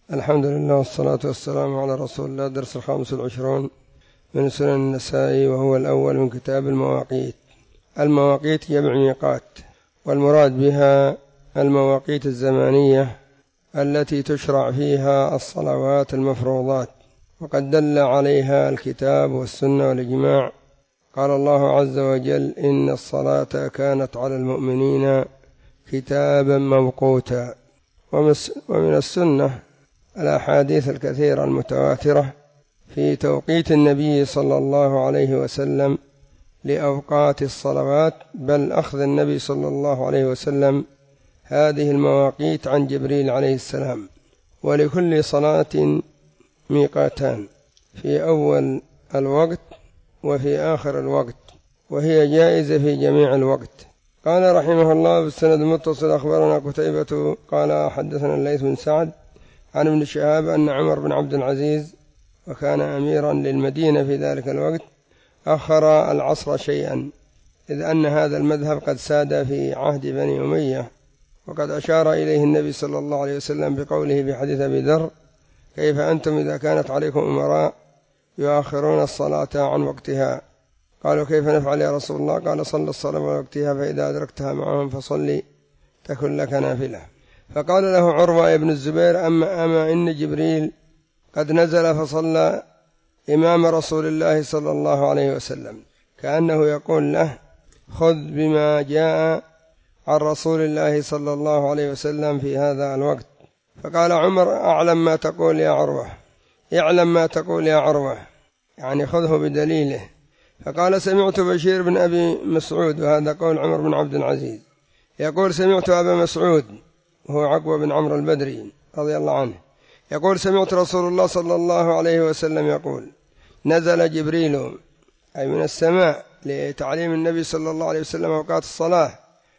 الحمد لله والصلاة والسلام على رسول الله. درس 25 من سنن النسائي، وهو الأول من كتاب المواقيت. المواقيت جمع ميقات، والمراد بها المواقيت الزمانية التي تشرع فيها الصلوات المفروضات، وقد دل عليها الكتاب والسنة والإجماع. قال الله عز وجل: إن الصلاة كانت على المؤمنين كتابا موقوتا. ومن السنة الأحاديث الكثيرة المتواترة في توقيت النبي صلى الله عليه وسلم لأوقات الصلوات، بل أخذ النبي صلى الله عليه وسلم هذه المواقيت عن جبريل عليه السلام. ولكل صلاة ميقاتان، في أول الوقت وفي آخر الوقت، وهي جائزة في جميع الوقت. قال رحمه الله بالسند المتصل: أخبرنا قتيبة قال حدثنا الليث بن سعد عن ابن شهاب أن عمر بن عبد العزيز، وكان أميرا للمدينة في ذلك الوقت، أخر العصر شيئا، إذ أن هذا المذهب قد ساد في عهد بني أمية، وقد أشار إليه النبي صلى الله عليه وسلم بقوله في حديث أبي ذر: كيف أنتم إذا كانت عليكم أمراء يؤخرون الصلاة عن وقتها؟ قالوا: كيف نفعل يا رسول الله؟ قال: صل الصلاة وقتها، فإذا أدركتها معهم فصلي تكن لك نافلة. فقال له عروة بن الزبير: أما إن جبريل قد نزل فصلى إمام رسول الله صلى الله عليه وسلم، كأنه يقول له: خذ بما جاء عن رسول الله صلى الله عليه وسلم في هذا الوقت. فقال عمر: أعلم ما تقول يا عروة، اعلم ما تقول يا عروة، يعني خذه بدليله. فقال: سمعت بشير بن أبي مسعود، وهذا قول عمر بن عبد العزيز، يقول: سمعت أبا مسعود، وهو عقبة بن عمرو البدري رضي الله عنه، يقول: سمعت رسول الله صلى الله عليه وسلم يقول: نزل جبريل، أي من السماء، لتعليم النبي صلى الله عليه وسلم أوقات الصلاة،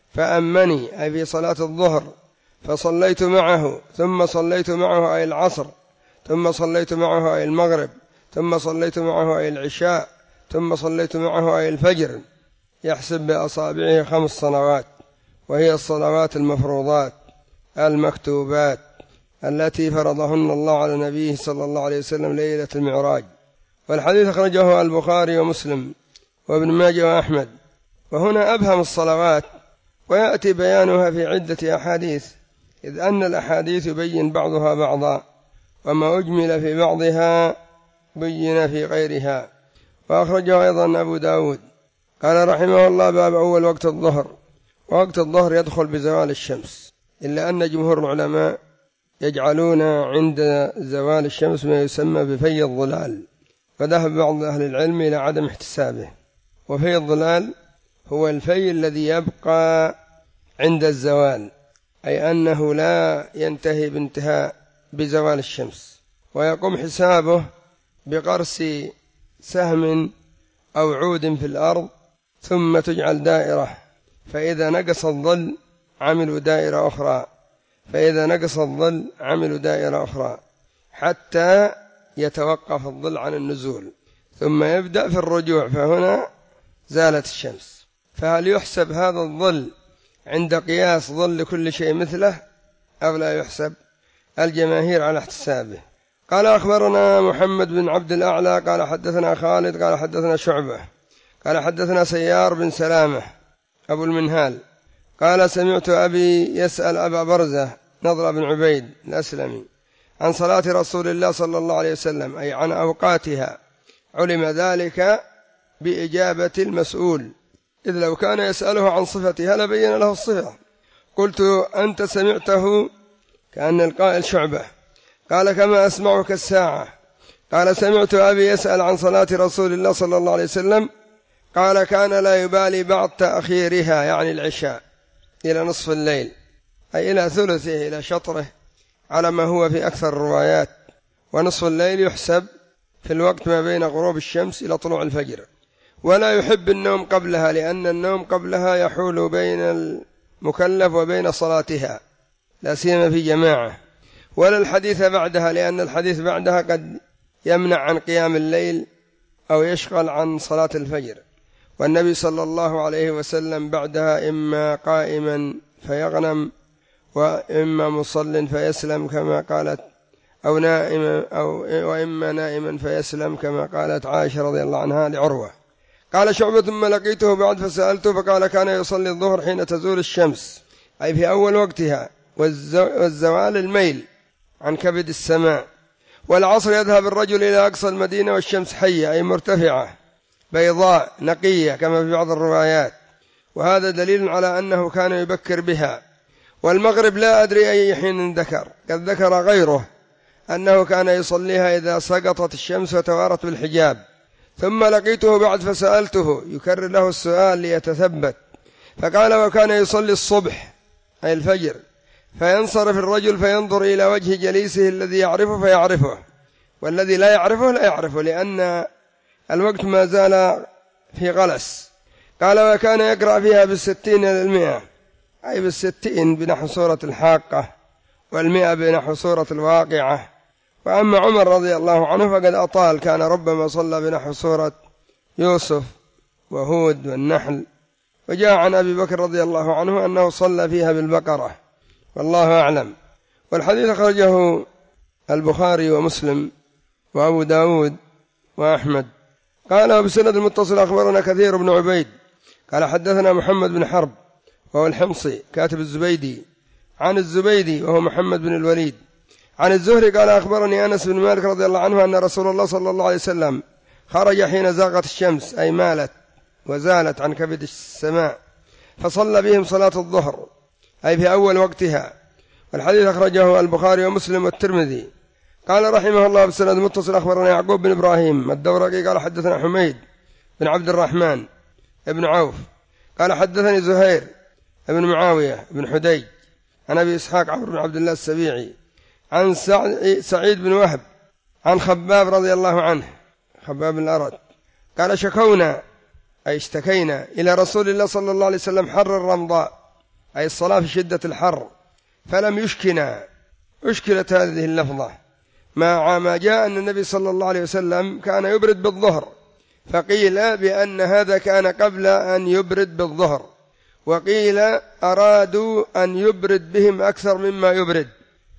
فأمني، أي في صلاة الظهر، فصليت معه، ثم صليت معه أي العصر، ثم صليت معه أي المغرب، ثم صليت معه أي العشاء، ثم صليت معه أي الفجر، يحسب بأصابعه 5 صلوات، وهي الصلوات المفروضات المكتوبات التي فرضهن الله على نبيه صلى الله عليه وسلم ليلة المعراج. والحديث أخرجه البخاري ومسلم وابن ماجه وأحمد. وهنا أبهم الصلوات، ويأتي بيانها في عدة أحاديث، إذ أن الأحاديث يبين بعضها بعضا، وما أجمل في بعضها بين في غيرها. وأخرجه أيضا أبو داود. قال رحمه الله: باب أول وقت الظهر. وقت الظهر يدخل بزوال الشمس، إلا أن جمهور العلماء يجعلون عند زوال الشمس ما يسمى بفي الظلال، فذهب بعض أهل العلم إلى عدم احتسابه. وفي الظلال هو الفي الذي يبقى عند الزوال، أي أنه لا ينتهي بانتهاء بزوال الشمس، ويقوم حسابه بقرص سهم أو عود في الأرض، ثم تجعل دائرة، فإذا نقص الظل عملوا دائرة أخرى، فإذا نقص الظل عملوا دائرة أخرى، حتى يتوقف الظل عن النزول، ثم يبدأ في الرجوع، فهنا زالت الشمس. فهل يحسب هذا الظل عند قياس ظل كل شيء مثله أو لا يحسب؟ الجماهير على احتسابه. قال: أخبرنا محمد بن عبد الأعلى قال حدثنا خالد قال حدثنا شعبة قال حدثنا سيار بن سلامة أبو المنهال قال: سمعت أبي يسأل أبا برزة نضر بن عبيد الأسلمي عن صلاة رسول الله صلى الله عليه وسلم، أي عن أوقاتها. علم ذلك بإجابة المسؤول، إذ لو كان يسأله عن صفتها لبين له الصفة. قلت: أنت سمعته؟ كأن القائل شعبة. قال: كما أسمعك الساعة. قال: سمعت أبي يسأل عن صلاة رسول الله صلى الله عليه وسلم، قال: كان لا يبالي بعد تأخيرها، يعني العشاء، إلى نصف الليل، أي إلى ثلثه، إلى شطره، على ما هو في أكثر الروايات. ونصف الليل يحسب في الوقت ما بين غروب الشمس إلى طلوع الفجر. ولا يحب النوم قبلها، لأن النوم قبلها يحول بين المكلف وبين صلاتها، لا سيما في جماعة. ولا الحديث بعدها، لأن الحديث بعدها قد يمنع عن قيام الليل أو يشغل عن صلاة الفجر. والنبي صلى الله عليه وسلم بعدها إما قائما فيغنم، وإما مصل فيسلم، كما قالت أو نائما وإما نائما فيسلم، كما قالت عائشة رضي الله عنها لعروة. قال شعبة ثم لقيته بعد فسألته فقال كان يصلي الظهر حين تزول الشمس، أي في أول وقتها، والزوال الميل عن كبد السماء، والعصر يذهب الرجل إلى أقصى المدينة والشمس حية، أي مرتفعة بيضاء نقية كما في بعض الروايات، وهذا دليل على أنه كان يبكر بها. والمغرب لا أدري أي حين ذكر، قد ذكر غيره أنه كان يصليها إذا سقطت الشمس وتوارت بالحجاب. ثم لقيته بعد فسألته، يكرر له السؤال ليتثبت، فقال وكان يصلي الصبح أي الفجر، فينصرف الرجل فينظر إلى وجه جليسه الذي يعرفه فيعرفه، والذي لا يعرفه لا يعرفه، لأن الوقت ما زال في غلس. قال وكان يقرأ فيها 60 إلى 100، أي 60 بنحو سورة الحاقة، 100 بنحو سورة الواقعة. وأما عمر رضي الله عنه فقد أطال، كان ربما صلى بنحو سورة يوسف وهود والنحل. وجاء عن أبي بكر رضي الله عنه أنه صلى فيها بالبقرة، والله أعلم. والحديث أخرجه البخاري ومسلم وأبو داود وأحمد. قال وبسند المتصل أخبرنا كثير بن عبيد قال حدثنا محمد بن حرب وهو الحمصي كاتب الزبيدي، عن الزبيدي وهو محمد بن الوليد، عن الزهري قال أخبرني أنس بن مالك رضي الله عنه أن رسول الله صلى الله عليه وسلم خرج حين زاغت الشمس، أي مالت وزالت عن كبد السماء، فصلى بهم صلاة الظهر، أي في أول وقتها. والحديث أخرجه البخاري ومسلم والترمذي. قال رحمه الله بسند متصل أخبرنا يعقوب بن إبراهيم الدورقي قال حدثنا حميد بن عبد الرحمن بن عوف قال حدثني زهير بن معاوية بن حديج عن أبي إسحاق عمرو بن عبد الله السبيعي عن سعيد بن وهب عن خباب رضي الله عنه، خباب بن الأرد، قال شكونا أي اشتكينا إلى رسول الله صلى الله عليه وسلم حر الرمضاء، أي الصلاة في شدة الحر، فلم يشكنا. أشكلت هذه اللفظة مع ما جاء أن النبي صلى الله عليه وسلم كان يبرد بالظهر، فقيل بأن هذا كان قبل أن يبرد بالظهر، وقيل أرادوا أن يبرد بهم أكثر مما يبرد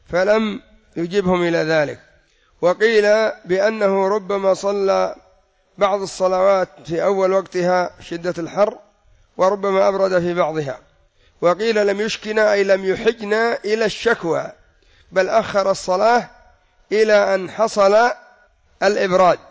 فلم يجبهم إلى ذلك، وقيل بأنه ربما صلى بعض الصلوات في أول وقتها شدة الحر وربما أبرد في بعضها، وقيل لم يشكنا أي لم يحجنا إلى الشكوى، بل أخر الصلاة إلى أن حصل الإبراد.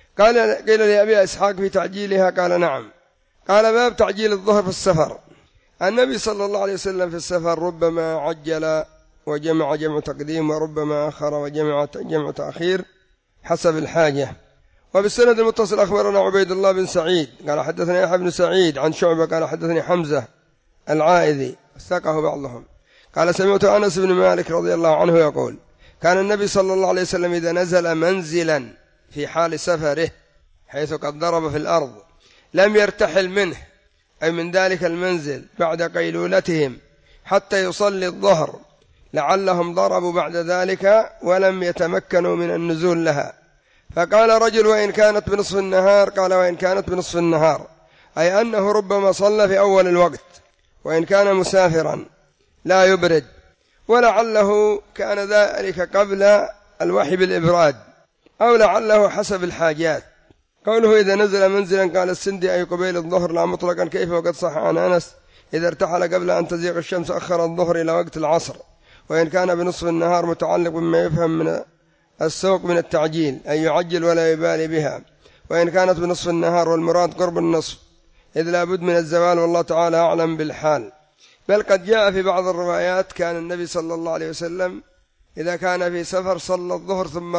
قيل لأبي إسحاق في تعجيلها قال نعم. قال باب تعجيل الظهر في السفر. النبي صلى الله عليه وسلم في السفر ربما عجل وجمع جمع تقديم، وربما أخر وجمع جمع تأخير حسب الحاجة. وبالسند المتصل أخبرنا عبيد الله بن سعيد قال حدثني يحيى بن سعيد عن شعبة قال حدثني حمزة العائذي وثقه بعضهم قال سمعت أنس بن مالك رضي الله عنه يقول كان النبي صلى الله عليه وسلم إذا نزل منزلا في حال سفره حيث قد ضرب في الأرض لم يرتحل منه، أي من ذلك المنزل، بعد قيلولتهم حتى يصلي الظهر، لعلهم ضربوا بعد ذلك ولم يتمكنوا من النزول لها. فقال رجل وإن كانت بنصف النهار، قال وإن كانت بنصف النهار، أي أنه ربما صلى في أول الوقت، وإن كان مسافرا لا يبرد، ولعله كان ذلك قبل الوحي بالإبراد، أو لعله حسب الحاجات. قوله إذا نزل منزلا قال السندي أي قبيل الظهر لا مطلقا، كيف وقد صح عن أنس إذا ارتحل قبل أن تزيغ الشمس أخر الظهر إلى وقت العصر. وإن كان بنصف النهار متعلق بما يفهم من السوق من التعجيل أي يعجل ولا يبالي بها. وإن كانت بنصف النهار والمراد قرب النصف إذ لا بد من الزوال، والله تعالى أعلم بالحال. بل قد جاء في بعض الروايات كان النبي صلى الله عليه وسلم إذا كان في سفر صلى الظهر ثم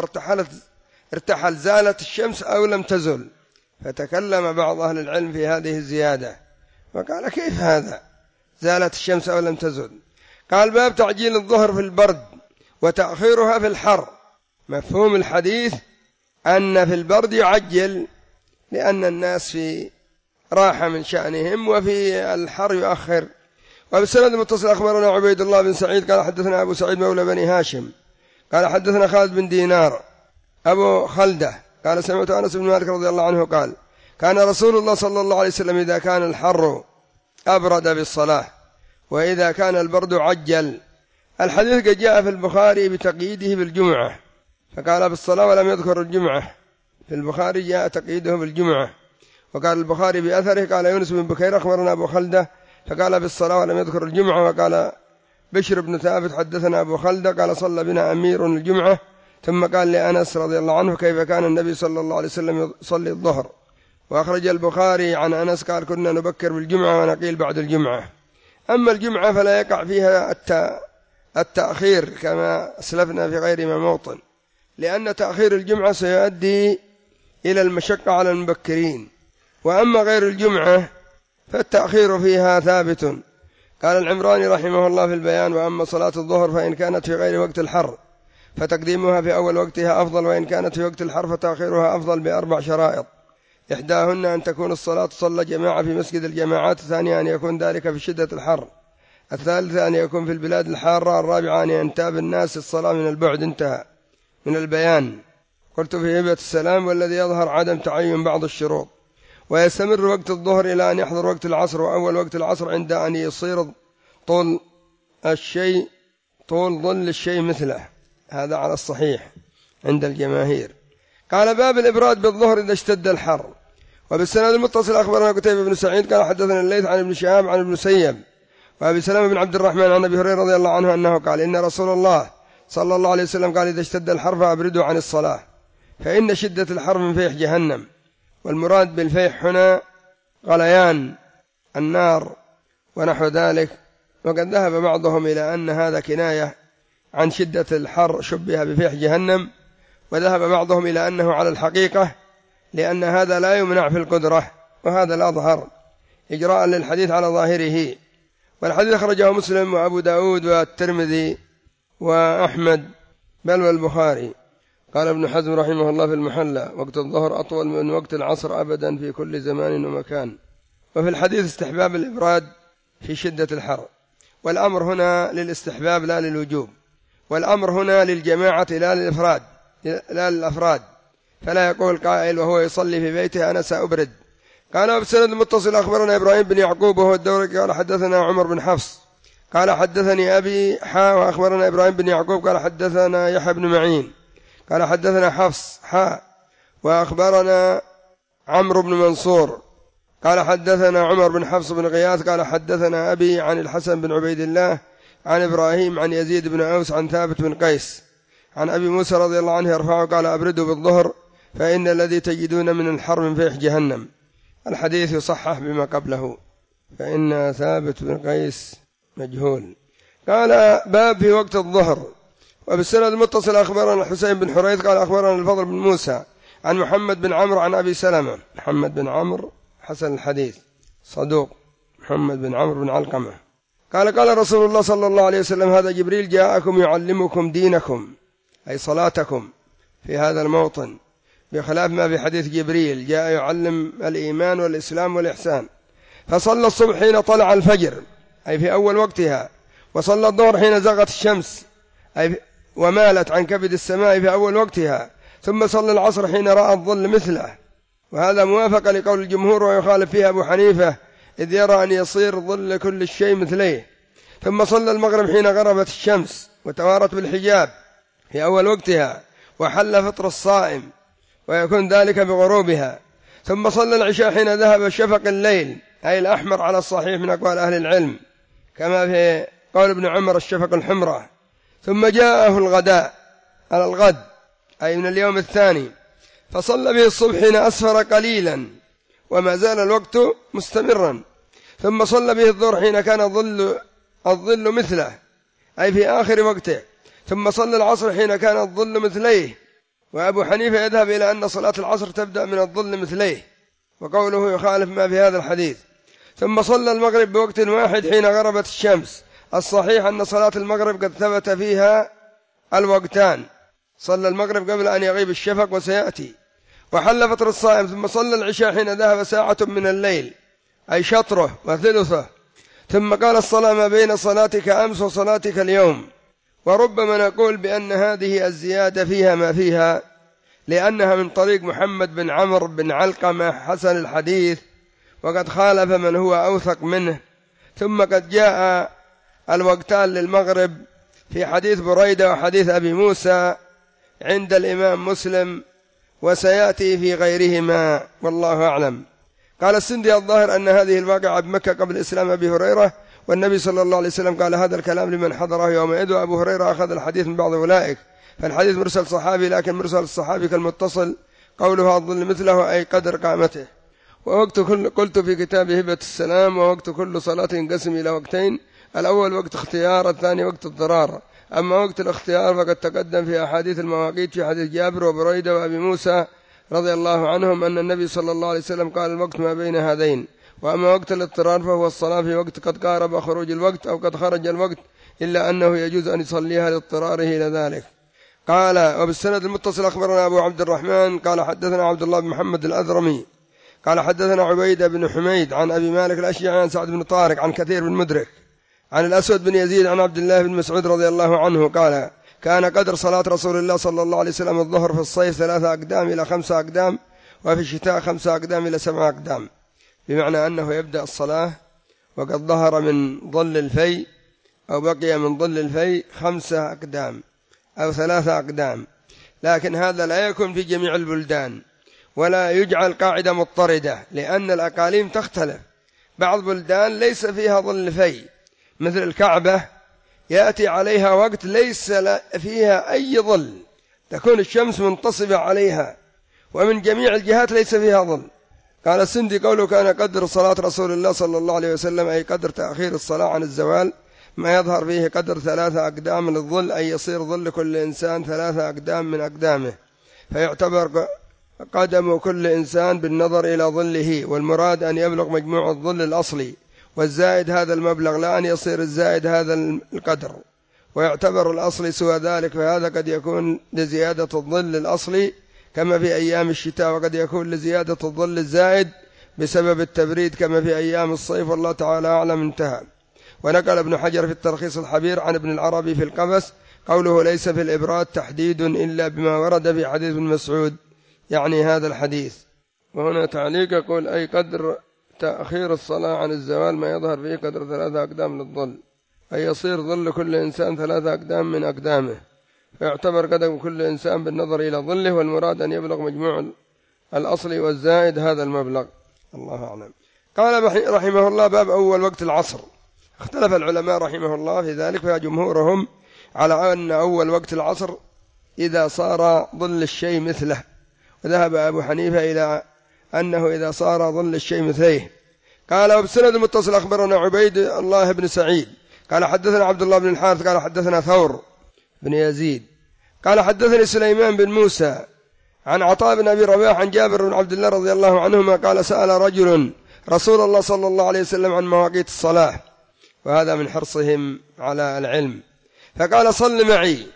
ارتحل زالت الشمس أو لم تزل، فتكلم بعض أهل العلم في هذه الزيادة وقال كيف هذا زالت الشمس أو لم تزل؟ قال باب تعجيل الظهر في البرد وتأخيرها في الحر. مفهوم الحديث أن في البرد يعجل لأن الناس في راحة من شأنهم، وفي الحر يؤخر. وبالسند المتصل أخبرنا عبيد الله بن سعيد قال حدثنا أبو سعيد مولى بني هاشم قال حدثنا خالد بن دينار أبو خلدة قال سمعت أنس بن مالك رضي الله عنه قال كان رسول الله صلى الله عليه وسلم إذا كان الحر أبرد بالصلاة، وإذا كان البرد عجل. الحديث قد جاء في البخاري بتقييده بالجمعة فقال بالصلاة ولم يذكر الجمعة. في البخاري جاء تقييده بالجمعة. وقال البخاري بأثره قال يونس بن بكير أخبرنا أبو خلدة فقال بالصلاة ولم يذكر الجمعة. وقال بشر بن ثابت حدثنا أبو خلدة قال صلى بنا أمير الجمعة ثم قال لأنس رضي الله عنه كيف كان النبي صلى الله عليه وسلم يصلي الظهر. وأخرج البخاري عن أنس قال كنا نبكر بالجمعة ونقيل بعد الجمعة. أما الجمعة فلا يقع فيها التأخير كما أسلفنا في غير ما موطن، لأن تأخير الجمعة سيؤدي إلى المشقة على المبكرين. وأما غير الجمعة فالتأخير فيها ثابت. قال العمراني رحمه الله في البيان وأما صلاة الظهر فإن كانت في غير وقت الحر فتقديمها في أول وقتها أفضل، وإن كانت في وقت الحر فتأخيرها أفضل بأربع شرائط. إحداهن أن تكون الصلاة تصلى جماعة في مسجد الجماعات، الثانية أن يكون ذلك في شدة الحر، الثالثة أن يكون في البلاد الحارة، الرابعة أن ينتاب الناس الصلاة من البعد. انتهى من البيان. قلت في هبة السلام والذي يظهر عدم تعين بعض الشروط. ويستمر وقت الظهر إلى أن يحضر وقت العصر، وأول وقت العصر عند أن يصير طول ظل الشيء مثله، هذا على الصحيح عند الجماهير. قال باب الإبراد بالظهر إذا اشتد الحر. وبالسند المتصل أخبرنا قتيبة بن سعيد قال حدثنا الليث عن ابن شهاب عن ابن مسيب وأبي سلمة بن عبد الرحمن عن أبي هريرة رضي الله عنه أنه قال إن رسول الله صلى الله عليه وسلم قال إذا اشتد الحر فأبردوا عن الصلاة فإن شدة الحر من فيح جهنم. والمراد بالفيح هنا غليان النار ونحو ذلك. وقد ذهب بعضهم إلى أن هذا كناية عن شدة الحر شبه بفيح جهنم، وذهب بعضهم إلى أنه على الحقيقة لأن هذا لا يمنع في القدرة، وهذا الأظهر إجراء للحديث على ظاهره. والحديث أخرجه مسلم وأبو داود والترمذي وأحمد بل والبخاري. قال ابن حزم رحمه الله في المحلى وقت الظهر أطول من وقت العصر أبدا في كل زمان ومكان. وفي الحديث استحباب الإبراد في شدة الحر، والأمر هنا للاستحباب لا للوجوب، والأمر هنا للجماعة لا للأفراد. فلا يقول قائل وهو يصلي في بيته أنا سأبرد. قال بسند المتصل أخبرنا إبراهيم بن يعقوب وهو الدورقي قال حدثنا عمر بن حفص قال حدثني أبي وأخبرنا إبراهيم بن يعقوب قال حدثنا يحيى بن معين قال حدثنا حفص وأخبرنا عمرو بن منصور قال حدثنا عمر بن حفص بن غياث قال حدثنا أبي عن الحسن بن عبيد الله عن إبراهيم عن يزيد بن أوس عن ثابت بن قيس عن أبي موسى رضي الله عنه يرفعه قال أبردوا بالظهر فإن الذي تجدون من الحر من فيح جهنم. الحديث يصحح بما قبله، فإن ثابت بن قيس مجهول. قال باب في وقت الظهر. وبالسند المتصل أخبرنا الحسين بن حريث قال أخبرنا الفضل بن موسى عن محمد بن عمرو عن أبي سلمة. محمد بن عمرو حسن الحديث صدوق، محمد بن عمرو بن علقمة قال رسول الله صلى الله عليه وسلم هذا جبريل جاءكم يعلمكم دينكم أي صلاتكم في هذا الموطن، بخلاف ما في حديث جبريل جاء يعلم الإيمان والإسلام والإحسان. فصلى الصبح حين طلع الفجر أي في أول وقتها، وصلى الظهر حين زغت الشمس أي ومالت عن كبد السماء في أول وقتها، ثم صلى العصر حين رأى الظل مثله، وهذا موافق لقول الجمهور ويخالف فيها أبو حنيفة إذ يرى أن يصير ظل كل الشيء مثليه. ثم صلى المغرب حين غربت الشمس وتوارت بالحجاب في أول وقتها وحل فطر الصائم ويكون ذلك بغروبها. ثم صلى العشاء حين ذهب شفق الليل أي الأحمر على الصحيح من أقوال أهل العلم، كما في قول ابن عمر الشفق الحمراء. ثم جاءه الغداء على الغد أي من اليوم الثاني، فصلى به الصبح حين أسفر قليلا وما زال الوقت مستمرا. ثم صلى به الظهر حين كان الظل مثله أي في آخر وقته. ثم صلى العصر حين كان الظل مثليه، وأبو حنيفة يذهب إلى أن صلاة العصر تبدأ من الظل مثليه، وقوله يخالف ما في هذا الحديث. ثم صلى المغرب بوقت واحد حين غربت الشمس. الصحيح أن صلاة المغرب قد ثبت فيها الوقتان، صلى المغرب قبل أن يغيب الشفق وسيأتي، وحل فطر الصائم. ثم صلى العشاء حين ذهب ساعة من الليل أي شطره وثلثه. ثم قال الصلاة ما بين صلاتك أمس وصلاتك اليوم. وربما نقول بأن هذه الزيادة فيها ما فيها، لأنها من طريق محمد بن عمرو بن علقمة حسن الحديث، وقد خالف من هو أوثق منه. ثم قد جاء الوقتان للمغرب في حديث بريدة وحديث أبي موسى عند الإمام مسلم وسيأتي في غيرهما والله أعلم. قال السندي الظاهر أن هذه الواقعة بمكة قبل إسلام أبي هريرة، والنبي صلى الله عليه وسلم قال هذا الكلام لمن حضره يومئذ، وأبو هريرة أخذ الحديث من بعض أولئك، فالحديث مرسل صحابي، لكن مرسل الصحابي كالمتصل، قوله الظل مثله أي قدر قامته. ووقت قلت في كتاب هبة السلام: ووقت كل صلاة ينقسم إلى وقتين، الأول وقت اختيار، الثاني وقت اضطرار. أما وقت الاختيار فقد تقدم في أحاديث المواقيت في حديث جابر وبريدة وأبي موسى رضي الله عنهم أن النبي صلى الله عليه وسلم قال الوقت ما بين هذين. وأما وقت الاضطرار فهو الصلاة في وقت قد قارب خروج الوقت أو قد خرج الوقت، إلا أنه يجوز أن يصليها لاضطراره إلى ذلك. قال: وبالسند المتصل أخبرنا أبو عبد الرحمن قال حدثنا عبد الله بن محمد الأذرمي قال حدثنا عبيدة بن حميد عن أبي مالك الأشجعي عن سعد بن طارق عن كثير بن مدرك عن الأسود بن يزيد عن عبد الله بن مسعود رضي الله عنه قال: كان قدر صلاة رسول الله صلى الله عليه وسلم الظهر في الصيف 3 أقدام إلى 5 أقدام، وفي الشتاء 5 أقدام إلى 7 أقدام، بمعنى أنه يبدأ الصلاة وقد ظهر من ظل الفي أو بقي من ظل الفي 5 أقدام أو 3 أقدام، لكن هذا لا يكون في جميع البلدان، ولا يجعل قاعدة مضطردة، لأن الأقاليم تختلف. بعض بلدان ليس فيها ظل في، مثل الكعبة يأتي عليها وقت ليس فيها أي ظل، تكون الشمس منتصبة عليها، ومن جميع الجهات ليس فيها ظل. قال السندي: قوله كان قدر صلاة رسول الله صلى الله عليه وسلم أي قدر تأخير الصلاة عن الزوال، ما يظهر فيه قدر 3 أقدام من الظل، أي يصير ظل كل إنسان 3 أقدام من أقدامه، فيعتبر قدم كل إنسان بالنظر إلى ظله، والمراد أن يبلغ مجموع الظل الأصلي، والزائد هذا المبلغ، لا أن يصير الزائد هذا القدر، ويعتبر الأصلي سوى ذلك، فهذا قد يكون لزيادة الظل الأصلي كما في أيام الشتاء، وقد يكون لزيادة الظل الزائد بسبب التبريد كما في أيام الصيف، والله تعالى أعلم. انتهى. ونقل ابن حجر في التلخيص الحبير عن ابن العربي في القبس قوله: ليس في الإبراد تحديد إلا بما ورد في حديث ابن مسعود، يعني هذا الحديث. وهنا تعليق يقول: أي قدر تأخير الصلاة عن الزوال ما يظهر فيه قدر 3 أقدام للظل، أي يصير ظل كل إنسان 3 أقدام من أقدامه، فيعتبر قدم كل إنسان بالنظر إلى ظله، والمراد أن يبلغ مجموع الأصل والزائد هذا المبلغ. الله أعلم. قال رحمه الله: باب أول وقت العصر. اختلف العلماء رحمه الله في ذلك، فجمهورهم على أن أول وقت العصر إذا صار ظل الشيء مثله، وذهب أبو حنيفة إلى أنه إذا صار ظل الشيء مثليه. قال: وبسند المتصل أخبرنا عبيد الله بن سعيد قال حدثنا عبد الله بن الحارث قال حدثنا ثور بن يزيد قال حدثني سليمان بن موسى عن عطاء بن أبي رباح عن جابر بن عبد الله رضي الله عنهما قال: سأل رجل رسول الله صلى الله عليه وسلم عن مواقيت الصلاة، وهذا من حرصهم على العلم، فقال: صل معي،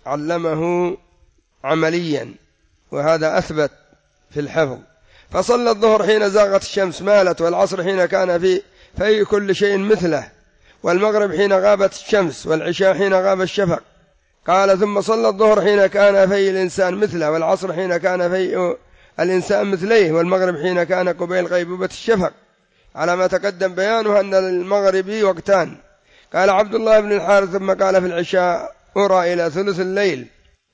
علمه عمليا، وهذا أثبت في الحفظ. فصلى الظهر حين زاغت الشمس مالت، والعصر حين كان في كل شيء مثله، والمغرب حين غابت الشمس، والعشاء حين غاب الشفق. قال: ثم صلى الظهر حين كان في الإنسان مثله، والعصر حين كان في الإنسان مثليه، والمغرب حين كان قبيل غيبوبة الشفق، على ما تقدم بيانه أن المغرب وقتان. قال عبد الله بن الحارث: ثم قال في العشاء أرى إلى ثلث الليل.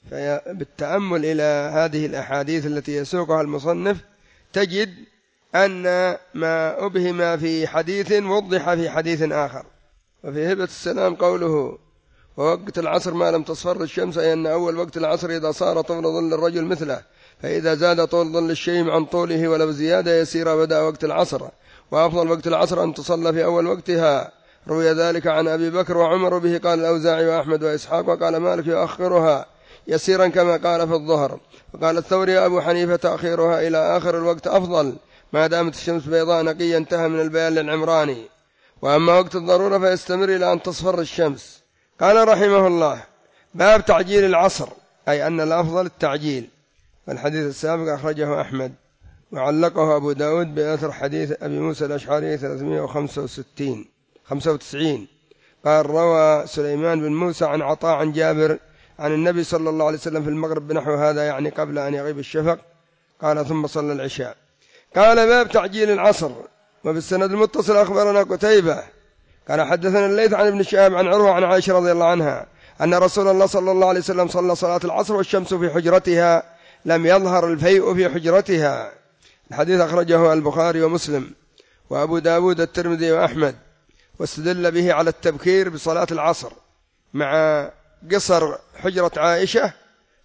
بالتأمل إلى هذه الأحاديث التي يسوقها المصنف تجد أن ما أبهم في حديث وضح في حديث آخر. وفي هبة السلام قوله: ووقت العصر ما لم تصفر الشمس، أي أن أول وقت العصر إذا صار طول ظل الرجل مثله، فإذا زاد طول ظل الشيء عن طوله ولو زيادة يسيرة بدأ وقت العصر، وأفضل وقت العصر أن تصلى في أول وقتها. روي ذلك عن أبي بكر وعمر، به قال الأوزاعي وأحمد وإسحاق، وقال مالك يؤخرها يسيرا كما قال في الظهر. وقال الثوري أبو حنيفة: تأخيرها إلى آخر الوقت أفضل ما دامت الشمس بيضاء نقيا. انتهى من البيان للعمراني. وأما وقت الضرورة فيستمر إلى أن تصفر الشمس. قال رحمه الله: باب تعجيل العصر، أي أن الأفضل التعجيل. والحديث السابق أخرجه أحمد، وعلقه أبو داود بأثر حديث أبي موسى الأشعري 395. قال: روى سليمان بن موسى عن عطاء عن جابر عن النبي صلى الله عليه وسلم في المغرب بنحو هذا، يعني قبل أن يغيب الشفق. قال: ثم صلى العشاء. قال: باب تعجيل العصر. وبالسند المتصل أخبرنا قتيبة قال حدثنا الليث عن ابن شهاب عن عروة عن عائشة رضي الله عنها أن رسول الله صلى الله عليه وسلم صلى صلاة العصر والشمس في حجرتها لم يظهر الفيء في حجرتها. الحديث أخرجه البخاري ومسلم وأبو داود الترمذي وأحمد، واستدل به على التبكير بصلاة العصر مع قصر حجرة عائشة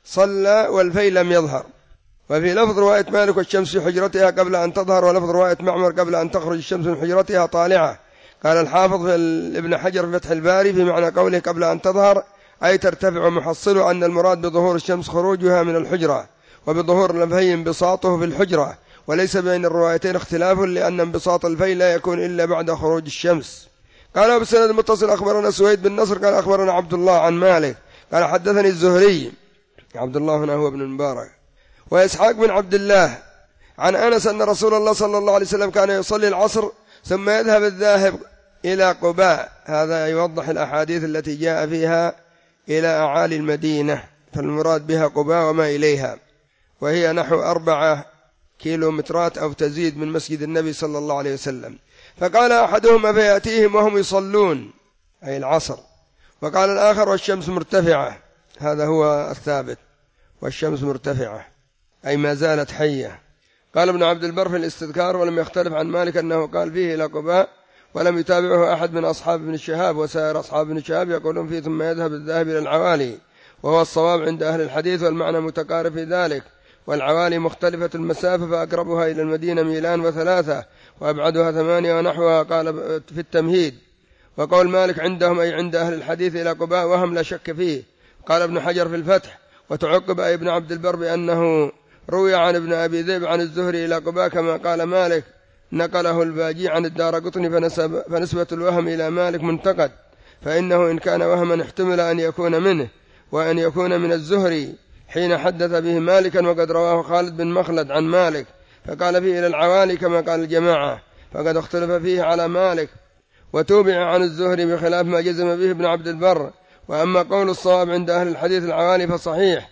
صلى والفيء لم يظهر. وفي لفظ رواية مالك والشمس في حجرتها قبل أن تظهر، ولفظ رواية معمر قبل أن تخرج الشمس من حجرتها طالعة. قال الحافظ في ابن حجر في فتح الباري في معنى قوله قبل أن تظهر أي ترتفع، محصل أن المراد بظهور الشمس خروجها من الحجرة، وبظهور الفيء انبساطه في الحجرة، وليس بين الروايتين اختلاف، لأن انبساط الفيء لا يكون إلا بعد خروج الشمس. قال بسند متصل أخبرنا سويد بن نصر قال أخبرنا عبد الله عن مالك قال حدثني الزهري، عبد الله هنا هو ابن المبارك، وإسحاق بن عبد الله عن أنس أن رسول الله صلى الله عليه وسلم كان يصلي العصر ثم يذهب الذاهب إلى قباء. هذا يوضح الأحاديث التي جاء فيها إلى أعالي المدينة، فالمراد بها قباء وما إليها، وهي نحو 4 كيلومترات أو تزيد من مسجد النبي صلى الله عليه وسلم. فقال أحدهم فيأتيهم وهم يصلون أي العصر، وقال الآخر والشمس مرتفعة، هذا هو الثابت، والشمس مرتفعة أي ما زالت حية. قال ابن عبد البر في الاستذكار ولم يختلف عن مالك أنه قال فيه إلى قباء، ولم يتابعه أحد من أصحاب ابن شهاب، وسائر أصحاب ابن شهاب يقولون فيه ثم يذهب الذاهب إلى العوالي، وهو الصواب عند أهل الحديث، والمعنى متقارب في ذلك. والعوالي مختلفة المسافة، فأقربها إلى المدينة ميلان و3، وأبعدها 8 ونحوها، قال في التمهيد. وقول مالك عندهم أي عند أهل الحديث إلى قباء وهم لا شك فيه. قال ابن حجر في الفتح وتعقب أي ابن عبد البر بأنه روي عن ابن أبي ذئب عن الزهري إلى قباء كما قال مالك، نقله الباجي عن الدارقطني، فنسبة الوهم إلى مالك منتقد، فإنه إن كان وهما احتمل أن يكون منه وأن يكون من الزهري حين حدث به مالكا، وقد رواه خالد بن مخلد عن مالك فقال فيه إلى العوالي كما قال الجماعة، فقد اختلف فيه على مالك وتوبع عن الزهري بخلاف ما جزم به ابن عبد البر. وأما قول الصواب عند أهل الحديث العوالي فصحيح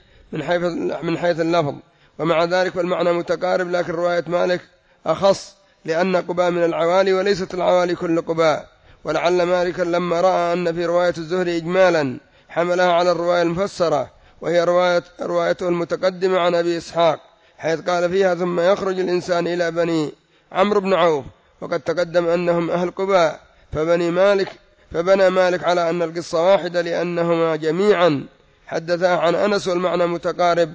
من حيث اللفظ، ومع ذلك فالمعنى متقارب، لكن رواية مالك أخص لأن قباء من العوالي وليست العوالي كل قباء. ولعل مالكا لما رأى أن في رواية الزهري إجمالا حملها على الرواية المفسرة، وهي روايته المتقدمة عن أبي إسحاق، حيث قال فيها ثم يخرج الإنسان إلى بني عمرو بن عوف، وقد تقدم أنهم أهل قباء، فبنى مالك على أن القصة واحدة لأنهما جميعا حدثا عن أنس والمعنى متقارب،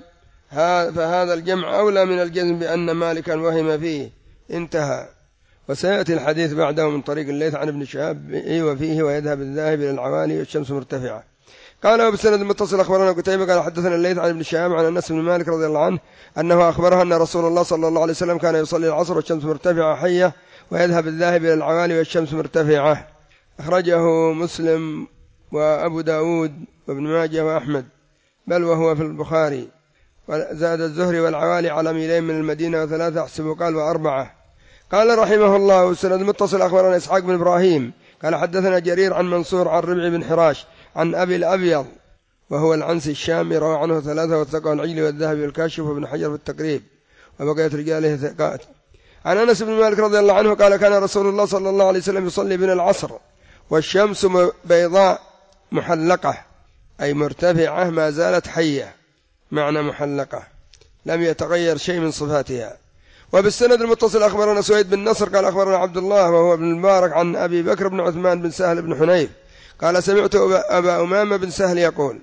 فهذا الجمع أولى من الجزم بأن مالكا وهم فيه. انتهى. وسيأتي الحديث بعده من طريق الليث عن ابن شهاب وفيه ويذهب الذاهب إلى العوالي والشمس مرتفعة. قال وبسند متصل أخبرنا قتيبة قال حدثنا الليث عن ابن شهاب عن أنس بن مالك رضي الله عنه أنه أخبره أن رسول الله صلى الله عليه وسلم كان يصلي العصر والشمس مرتفعة حية، ويذهب الذاهب إلى العوالي والشمس مرتفعة. أخرجه مسلم وأبو داود وابن ماجه وأحمد، بل وهو في البخاري. وزاد الزهري والعوالي على ميلين من المدينة و3 أحسب قال و4. قال رحمه الله سند متصل أخبرنا إسحاق بن إبراهيم قال حدثنا جرير عن منصور عن ربع بن حراش عن أبي الأبيض وهو العنسي الشامي، روى عنه 3 والثقة العجل والذهبي والكاشف وابن حجر في التقريب، وبقية رجاله ثقات. عن أنس بن مالك رضي الله عنه قال كان رسول الله صلى الله عليه وسلم يصلي بنا العصر والشمس بيضاء محلقة أي مرتفعة ما زالت حية، معنى محلقة لم يتغير شيء من صفاتها. وبالسند المتصل أخبرنا سويد بن نصر قال أخبرنا عبد الله وهو ابن المبارك عن أبي بكر بن عثمان بن سهل بن حنيف قال سمعت أبا أمامة بن سهل يقول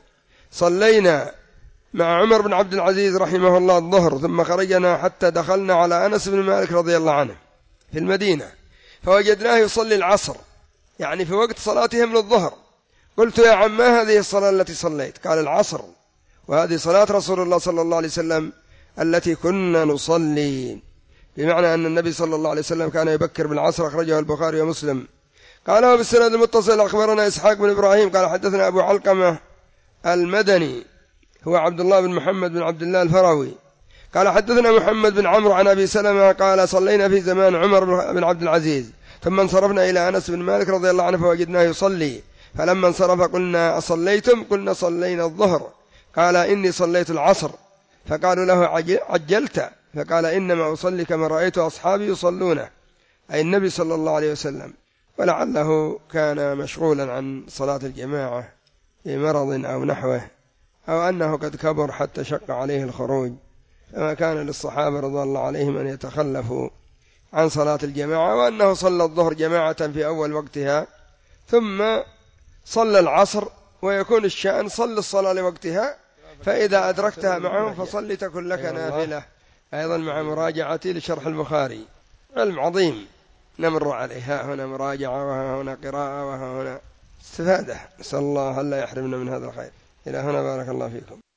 صلينا مع عمر بن عبد العزيز رحمه الله الظهر، ثم خرجنا حتى دخلنا على أنس بن مالك رضي الله عنه في المدينة، فوجدناه يصلي العصر يعني في وقت صلاتهم للظهر. قلت يا عم ما هذه الصلاة التي صليت؟ قال العصر، وهذه صلاة رسول الله صلى الله عليه وسلم التي كنا نصلي، بمعنى أن النبي صلى الله عليه وسلم كان يبكر بالعصر. أخرجه البخاري ومسلم. قال وبالسند المتصل أخبرنا إسحاق بن إبراهيم قال حدثنا أبو علقمة المدني هو عبد الله بن محمد بن عبد الله الفروي قال حدثنا محمد بن عمرو عن أبي سلمة قال صلينا في زمان عمر بن عبد العزيز، ثم انصرفنا إلى أنس بن مالك رضي الله عنه فوجدناه يصلي، فلما انصرف قلنا أصليتم؟ قلنا صلينا الظهر. قال إني صليت العصر. فقالوا له عجلت؟ فقال إنما أصلي كما رأيت أصحابي يصلونه، أي النبي صلى الله عليه وسلم، ولعله كان مشغولا عن صلاة الجماعة بمرض أو نحوه، أو أنه قد كبر حتى شق عليه الخروج، فما كان للصحابة رضي الله عليهم أن يتخلفوا عن صلاة الجماعة، وأنه صلى الظهر جماعة في أول وقتها ثم صلى العصر، ويكون الشأن صل الصلاة لوقتها، فإذا أدركتها معهم فصل تكن لك نافلة. أيضا مع مراجعتي لشرح البخاري، علم عظيم نمر عليها، هنا مراجعة وهنا قراءة وهنا استفادة، نسأل الله ألا يحرمنا من هذا الخير. إلى هنا بارك الله فيكم.